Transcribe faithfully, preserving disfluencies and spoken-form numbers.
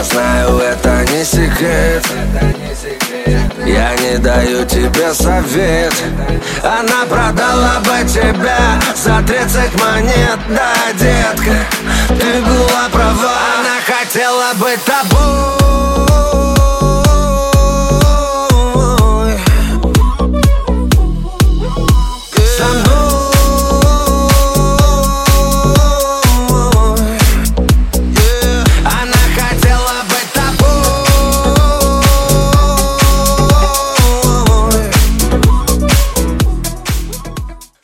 Я знаю, это не секрет. Я не даю тебе совет. Она продала бы тебя за тридцать монет, да, детка.